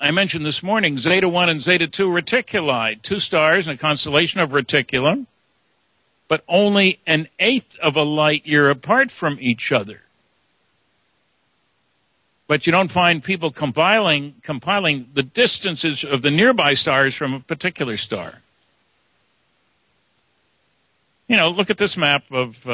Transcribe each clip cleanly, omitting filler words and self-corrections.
I mentioned this morning Zeta 1 and Zeta 2 reticuli, 2 stars in a constellation of Reticulum, but only an eighth of a light year apart from each other. But you don't find people compiling the distances of the nearby stars from a particular star. You know, look at this map of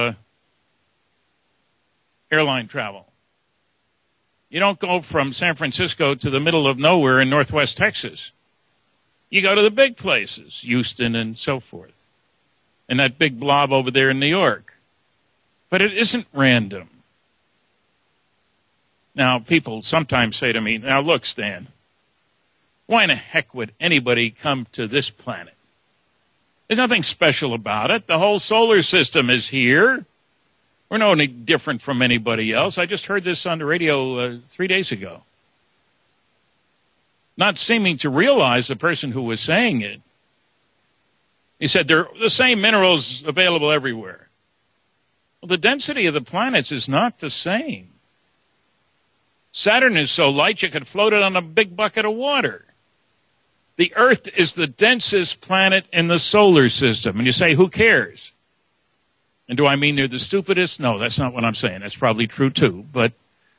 airline travel. You don't go from San Francisco to the middle of nowhere in northwest Texas. You go to the big places, Houston and so forth, and that big blob over there in New York. But it isn't random. Now, people sometimes say to me, now look, Stan, why in the heck would anybody come to this planet? There's nothing special about it. The whole solar system is here. We're no any different from anybody else. I just heard this on the radio 3 days ago. Not seeming to realize the person who was saying it. He said there are the same minerals available everywhere. Well, the density of the planets is not the same. Saturn is so light you could float it on a big bucket of water. The Earth is the densest planet in the solar system. And you say, who cares? And do I mean they're the stupidest? No, that's not what I'm saying. That's probably true too. But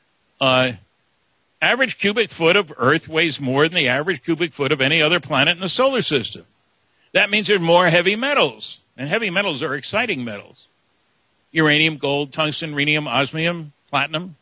average cubic foot of Earth weighs more than the average cubic foot of any other planet in the solar system. That means there are more heavy metals. And heavy metals are exciting metals. Uranium, gold, tungsten, rhenium, osmium, platinum.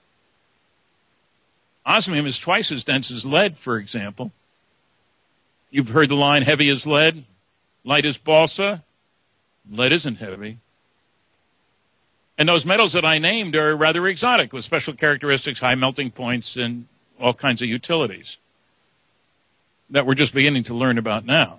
Osmium is twice as dense as lead, for example. You've heard the line, heavy as lead, light as balsa. Lead isn't heavy. And those metals that I named are rather exotic, with special characteristics, high melting points, and all kinds of utilities that we're just beginning to learn about now.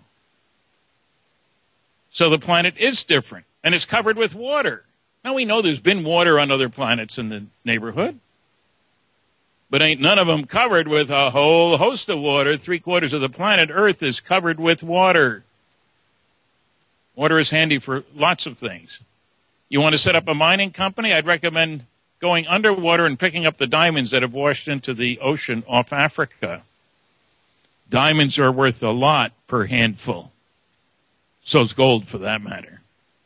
So the planet is different, and it's covered with water. Now, we know there's been water on other planets in the neighborhood, but ain't none of them covered with a whole host of water. 3/4 of the planet Earth is covered with water. Water is handy for lots of things. You want to set up a mining company? I'd recommend going underwater and picking up the diamonds that have washed into the ocean off Africa. Diamonds are worth a lot per handful. So's gold, for that matter.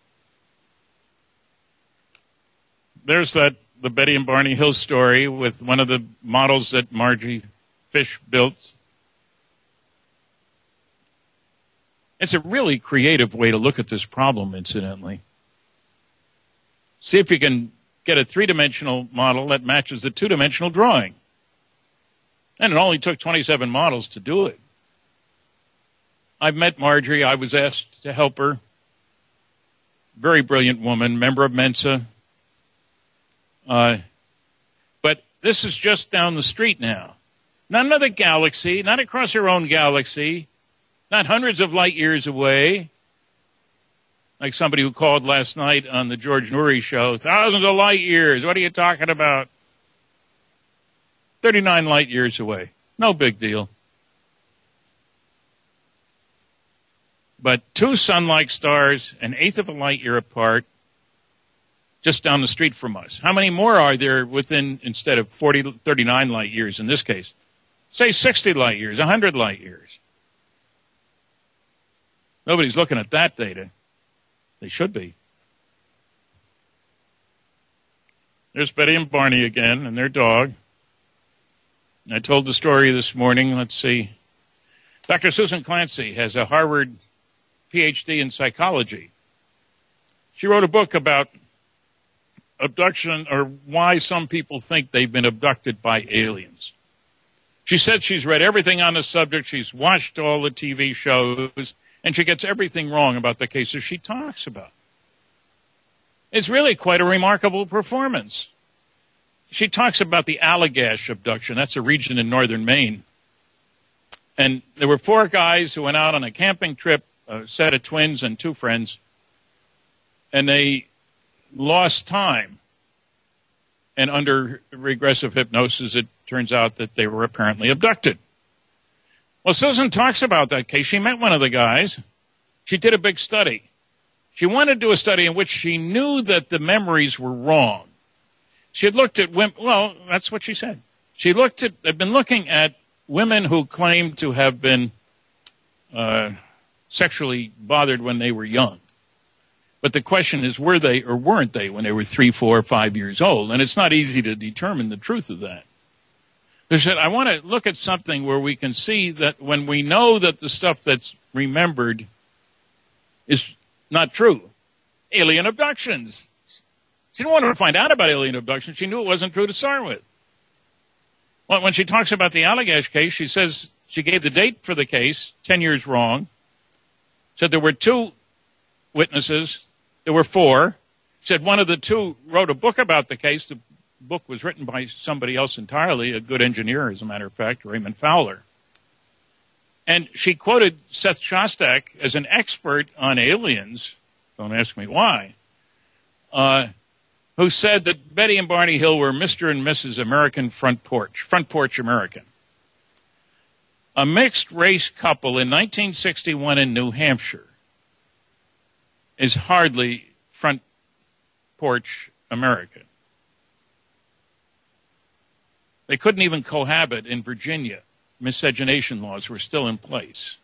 There's the Betty and Barney Hill story with one of the models that Margie Fish built. It's a really creative way to look at this problem, incidentally. See if you can get a 3-dimensional model that matches the 2-dimensional drawing. And it only took 27 models to do it. I've met Marjorie. I was asked to help her. Very brilliant woman, member of Mensa. But this is just down the street now. Not another galaxy, not across her own galaxy, not hundreds of light years away. Like somebody who called last night on the George Noory show, thousands of light years. What are you talking about? 39 light years away. No big deal. But 2 sun-like stars, an eighth of a light year apart, just down the street from us. How many more are there within, instead of 39 light years in this case? Say 60 light years, 100 light years. Nobody's looking at that data. They should be. There's Betty and Barney again and their dog. I told the story this morning. Let's see. Dr. Susan Clancy has a Harvard PhD in psychology. She wrote a book about abduction, or why some people think they've been abducted by aliens. She said she's read everything on the subject. She's watched all the TV shows. And she gets everything wrong about the cases she talks about. It's really quite a remarkable performance. She talks about the Allagash abduction. That's a region in northern Maine. And there were 4 guys who went out on a camping trip, a set of twins and 2 friends. And they lost time. And under regressive hypnosis, it turns out that they were apparently abducted. Well, Susan talks about that case. She met one of the guys. She did a big study. She wanted to do a study in which she knew that the memories were wrong. She had looked at women. Well, that's what she said. Had been looking at women who claim to have been sexually bothered when they were young. But the question is, were they or weren't they when they were 3, 4, 5 years old? And it's not easy to determine the truth of that. They said, I want to look at something where we can see that when we know that the stuff that's remembered is not true. Alien abductions. She didn't want to find out about alien abductions. She knew it wasn't true to start with. Well, when she talks about the Allagash case, she says she gave the date for the case, 10 years wrong. Said there were 2 witnesses. There were 4. Said one of the 2 wrote a book about the case. The book was written by somebody else entirely, a good engineer, as a matter of fact, Raymond Fowler. And she quoted Seth Shostak as an expert on aliens, don't ask me why, who said that Betty and Barney Hill were Mr. and Mrs. American Front Porch American. A mixed-race couple in 1961 in New Hampshire is hardly Front Porch American. They couldn't even cohabit in Virginia. Miscegenation laws were still in place.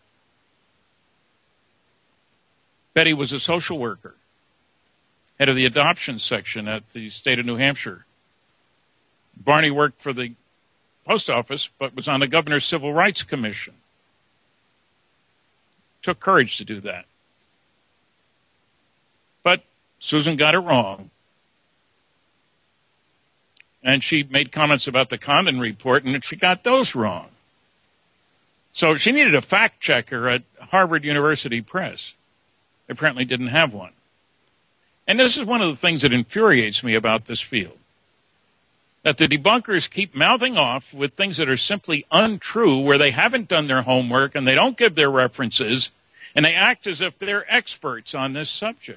Betty was a social worker, head of the adoption section at the state of New Hampshire. Barney worked for the post office, but was on the Governor's Civil Rights Commission. Took courage to do that. But Susan got it wrong. And she made comments about the Condon report, and she got those wrong. So she needed a fact checker at Harvard University Press. Apparently didn't have one. And this is one of the things that infuriates me about this field. That the debunkers keep mouthing off with things that are simply untrue, where they haven't done their homework and they don't give their references, and they act as if they're experts on this subject.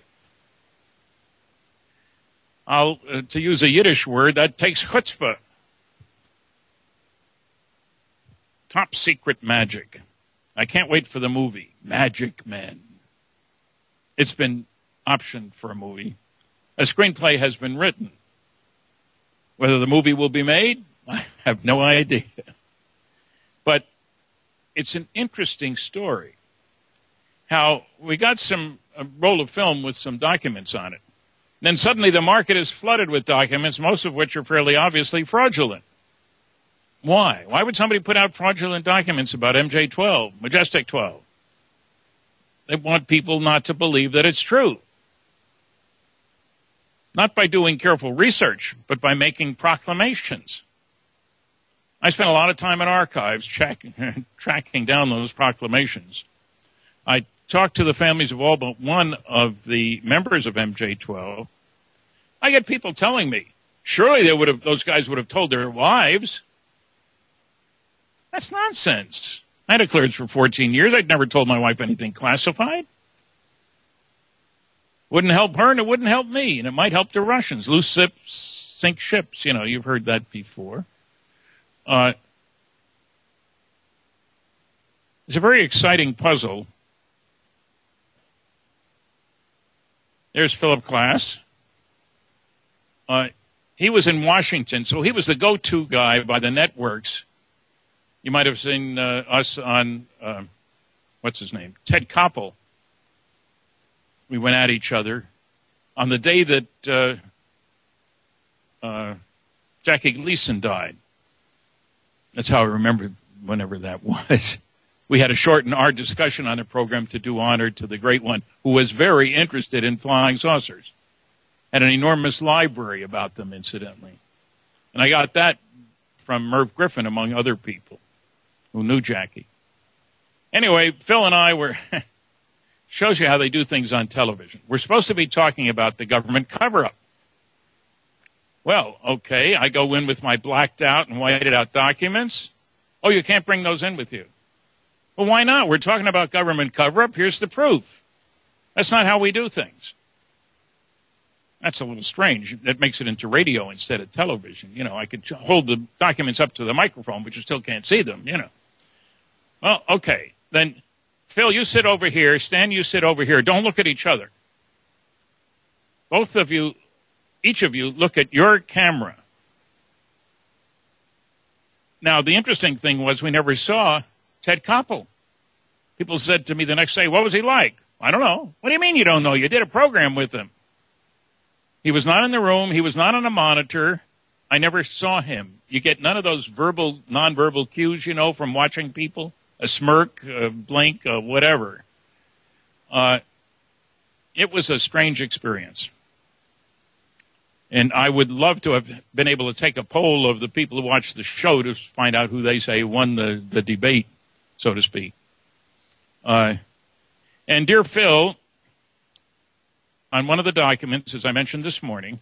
To use a Yiddish word, that takes chutzpah. Top secret magic. I can't wait for the movie, Magic Men. It's been optioned for a movie. A screenplay has been written. Whether the movie will be made, I have no idea. But it's an interesting story. How we got a roll of film with some documents on it. Then suddenly the market is flooded with documents, most of which are fairly obviously fraudulent. Why? Why would somebody put out fraudulent documents about MJ-12, Majestic 12? They want people not to believe that it's true. Not by doing careful research, but by making proclamations. I spent a lot of time in archives tracking down those proclamations. I talked to the families of all but one of the members of MJ-12. I get people telling me, surely those guys would have told their wives. That's nonsense. I had a clearance for 14 years. I'd never told my wife anything classified. Wouldn't help her and it wouldn't help me. And it might help the Russians. Loose ships sink ships. You know, you've heard that before. It's a very exciting puzzle. There's Philip Klass. He was in Washington, so he was the go-to guy by the networks. You might have seen us on, what's his name? Ted Koppel. We went at each other on the day that Jackie Gleason died. That's how I remember whenever that was. We had a short and hard discussion on the program to do honor to the great one who was very interested in flying saucers. Had an enormous library about them, incidentally. And I got that from Merv Griffin, among other people who knew Jackie. Anyway, Phil and I were... shows you how they do things on television. We're supposed to be talking about the government cover-up. Well, okay, I go in with my blacked out and whited out documents. Oh, you can't bring those in with you. Well, why not? We're talking about government cover-up. Here's the proof. That's not how we do things. That's a little strange. That makes it into radio instead of television. You know, I could hold the documents up to the microphone, but you still can't see them, you know. Well, okay. Then, Phil, you sit over here. Stan, you sit over here. Don't look at each other. Both of you, each of you, look at your camera. Now, the interesting thing was we never saw Ted Koppel. People said to me the next day, what was he like? I don't know. What do you mean you don't know? You did a program with him. He was not in the room. He was not on a monitor. I never saw him. You get none of those verbal, nonverbal cues, from watching people. A smirk, a blink, whatever. It was a strange experience. And I would love to have been able to take a poll of the people who watched the show to find out who they say won the debate, so to speak. And dear Phil, on one of the documents, as I mentioned this morning,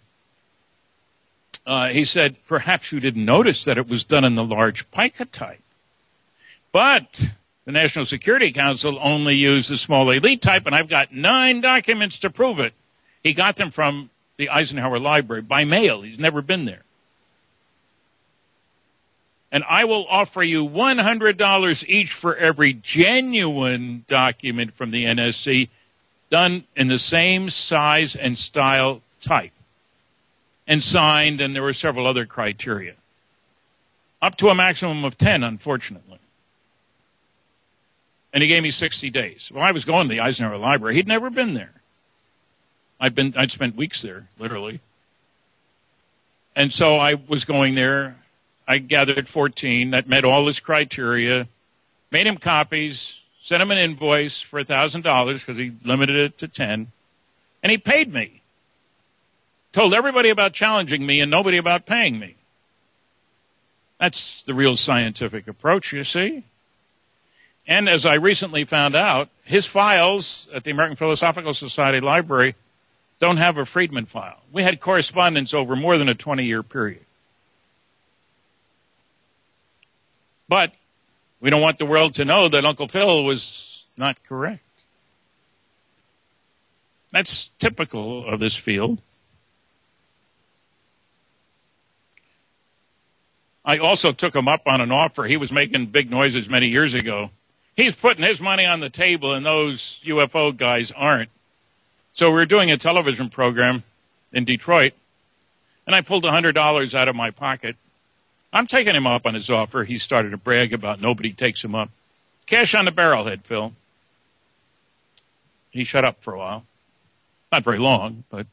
he said, perhaps you didn't notice that it was done in the large pica type. But the National Security Council only used the small elite type, and I've got 9 documents to prove it. He got them from the Eisenhower Library by mail. He's never been there. And I will offer you $100 each for every genuine document from the NSC done in the same size and style type and signed, and there were several other criteria. Up to a maximum of 10, unfortunately. And he gave me 60 days. Well, I was going to the Eisenhower Library. He'd never been there. I'd spent weeks there, literally. And so I was going there. I gathered 14 that met all his criteria, made him copies, sent him an invoice for $1,000 because he limited it to 10, and he paid me. Told everybody about challenging me and nobody about paying me. That's the real scientific approach, you see. And as I recently found out, his files at the American Philosophical Society Library don't have a Friedman file. We had correspondence over more than a 20-year period. But we don't want the world to know that Uncle Phil was not correct. That's typical of this field. I also took him up on an offer. He was making big noises many years ago. He's putting his money on the table, and those UFO guys aren't. So we were doing a television program in Detroit, and I pulled $100 out of my pocket. I'm taking him up on his offer. He started to brag about nobody takes him up. Cash on the barrelhead, Phil. He shut up for a while. Not very long, but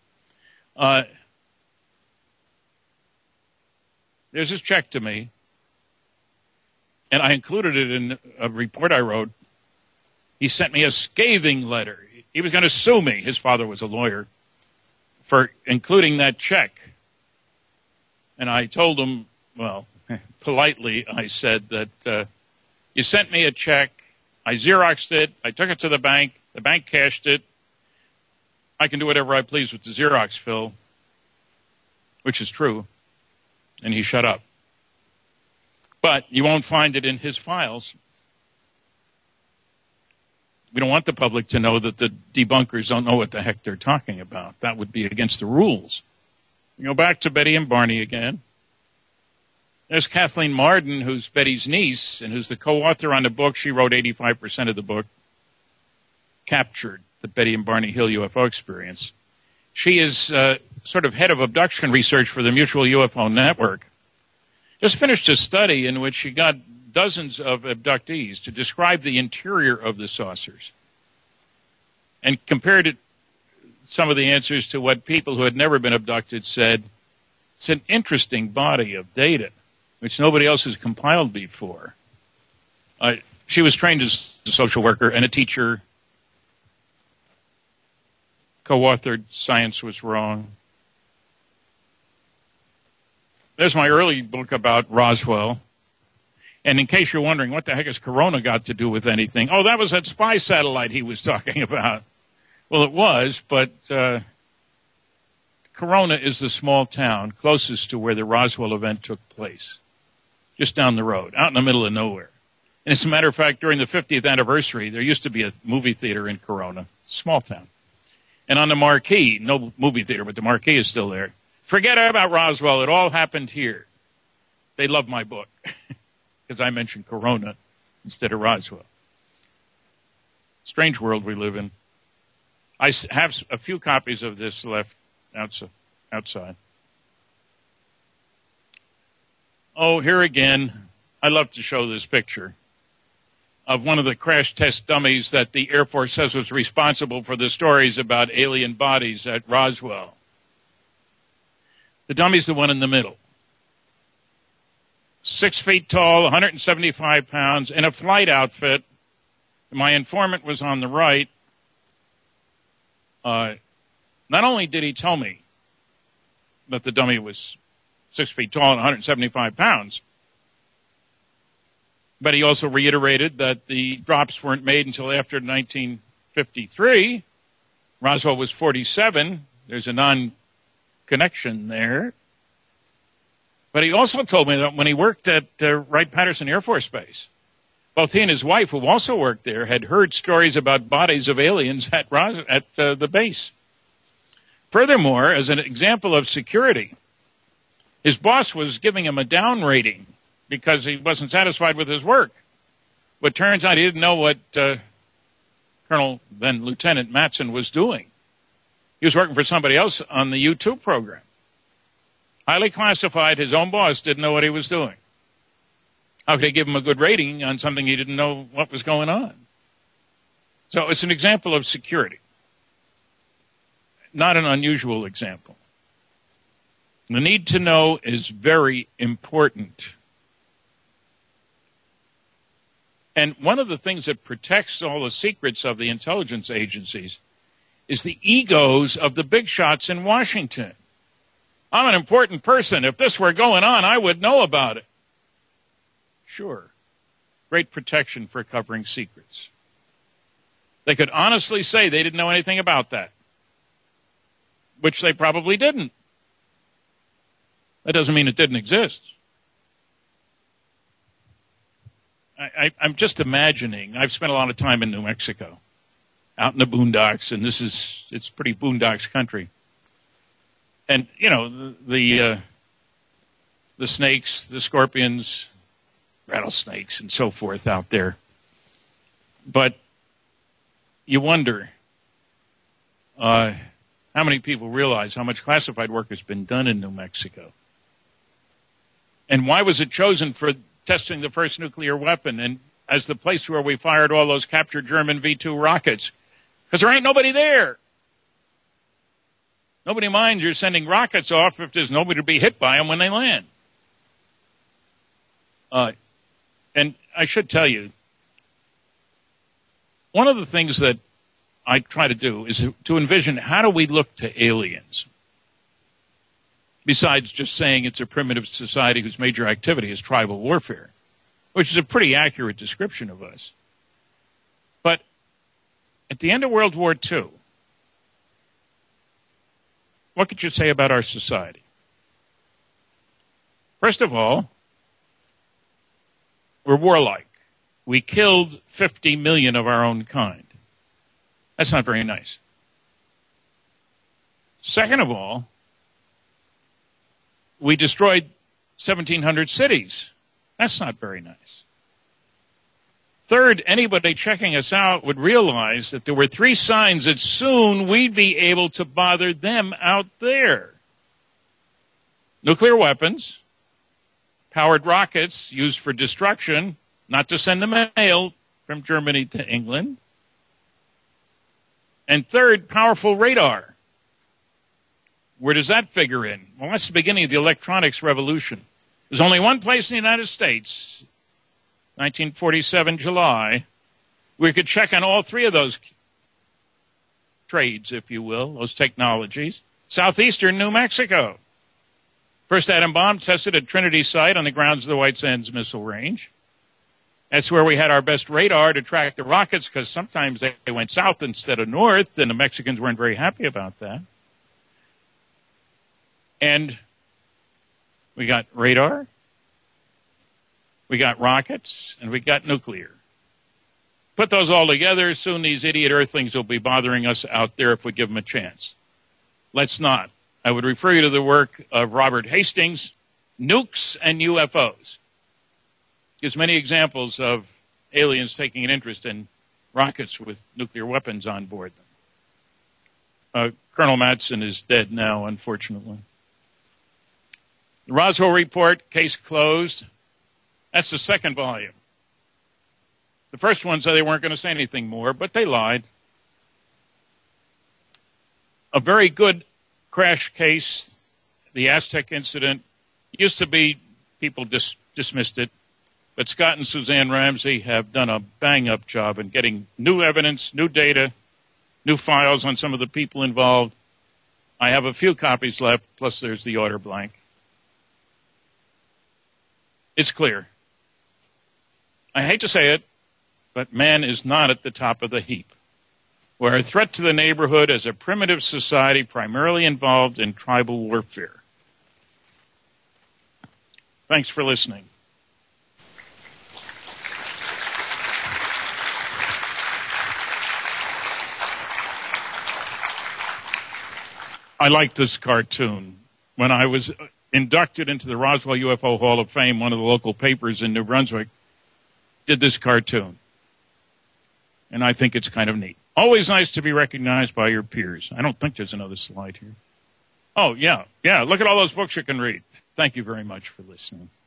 there's his check to me, and I included it in a report I wrote. He sent me a scathing letter. He was going to sue me. His father was a lawyer for including that check. And I told him, well, politely, I said that you sent me a check. I Xeroxed it. I took it to the bank. The bank cashed it. I can do whatever I please with the Xerox, Phil, which is true. And he shut up. But you won't find it in his files. We don't want the public to know that the debunkers don't know what the heck they're talking about. That would be against the rules. You go back to Betty and Barney again. There's Kathleen Marden, who's Betty's niece and who's the co-author on the book. She wrote 85% of the book, Captured, the Betty and Barney Hill UFO Experience. She is sort of head of abduction research for the Mutual UFO Network. Just finished a study in which she got dozens of abductees to describe the interior of the saucers and compared it, some of the answers to what people who had never been abducted said. It's an interesting body of data, which nobody else has compiled before. She was trained as a social worker and a teacher, co-authored Science Was Wrong. There's my early book about Roswell. And in case you're wondering, what the heck has Corona got to do with anything? Oh, that was that spy satellite he was talking about. Well, it was, but Corona is the small town closest to where the Roswell event took place. Just down the road, out in the middle of nowhere. And as a matter of fact, during the 50th anniversary, there used to be a movie theater in Corona, small town. And on the marquee, no movie theater, but the marquee is still there. Forget about Roswell. It all happened here. They love my book because I mentioned Corona instead of Roswell. Strange world we live in. I have a few copies of this left outside. Oh, here again, I love to show this picture of one of the crash test dummies that the Air Force says was responsible for the stories about alien bodies at Roswell. The dummy's the one in the middle. 6 feet tall, 175 pounds, in a flight outfit. My informant was on the right. Not only did he tell me that the dummy was 6 feet tall and 175 pounds, but he also reiterated that the drops weren't made until after 1953. Roswell was 47. There's a non-connection there. But he also told me that when he worked at Wright-Patterson Air Force Base, both he and his wife, who also worked there, had heard stories about bodies of aliens at the base. Furthermore, as an example of security, his boss was giving him a down rating because he wasn't satisfied with his work. But turns out he didn't know what Colonel, then Lieutenant Matson was doing. He was working for somebody else on the U-2 program. Highly classified, his own boss didn't know what he was doing. How could he give him a good rating on something he didn't know what was going on? So it's an example of security. Not an unusual example. The need to know is very important. And one of the things that protects all the secrets of the intelligence agencies is the egos of the big shots in Washington. I'm an important person. If this were going on, I would know about it. Sure. Great protection for covering secrets. They could honestly say they didn't know anything about that, which they probably didn't. That doesn't mean it didn't exist. I'm just imagining, I've spent a lot of time in New Mexico, out in the boondocks, and it's pretty boondocks country. And, you know, the snakes, the scorpions, rattlesnakes, and so forth out there. But you wonder how many people realize how much classified work has been done in New Mexico. And why was it chosen for testing the first nuclear weapon and as the place where we fired all those captured German V-2 rockets? Because there ain't nobody there. Nobody minds you're sending rockets off if there's nobody to be hit by them when they land. And I should tell you, one of the things that I try to do is to envision how do we look to aliens? Besides just saying it's a primitive society whose major activity is tribal warfare, which is a pretty accurate description of us. But at the end of World War II, what could you say about our society? First of all, we're warlike. We killed 50 million of our own kind. That's not very nice. Second of all, we destroyed 1,700 cities. That's not very nice. Third, anybody checking us out would realize that there were 3 signs that soon we'd be able to bother them out there. Nuclear weapons, powered rockets used for destruction, not to send the mail from Germany to England. And third, powerful radar. Where does that figure in? Well, that's the beginning of the electronics revolution. There's only one place in the United States, 1947 July, where you could check on all 3 of those trades, if you will, those technologies. Southeastern New Mexico. First atom bomb tested at Trinity Site on the grounds of the White Sands Missile Range. That's where we had our best radar to track the rockets because sometimes they went south instead of north, and the Mexicans weren't very happy about that. And we got radar, we got rockets, and we got nuclear. Put those all together, soon these idiot earthlings will be bothering us out there if we give them a chance. Let's not. I would refer you to the work of Robert Hastings, Nukes and UFOs. Gives many examples of aliens taking an interest in rockets with nuclear weapons on board them. Colonel Matson is dead now, unfortunately. The Roswell Report, case closed. That's the second volume. The first one said they weren't going to say anything more, but they lied. A very good crash case, the Aztec incident, used to be people dismissed it, but Scott and Suzanne Ramsey have done a bang-up job in getting new evidence, new data, new files on some of the people involved. I have a few copies left, plus there's the order blank. It's clear. I hate to say it, but man is not at the top of the heap. We're a threat to the neighborhood as a primitive society primarily involved in tribal warfare. Thanks for listening. I like this cartoon. When I was inducted into the Roswell UFO Hall of Fame, one of the local papers in New Brunswick did this cartoon. And I think it's kind of neat. Always nice to be recognized by your peers. I don't think there's another slide here. Oh, yeah. Look at all those books you can read. Thank you very much for listening.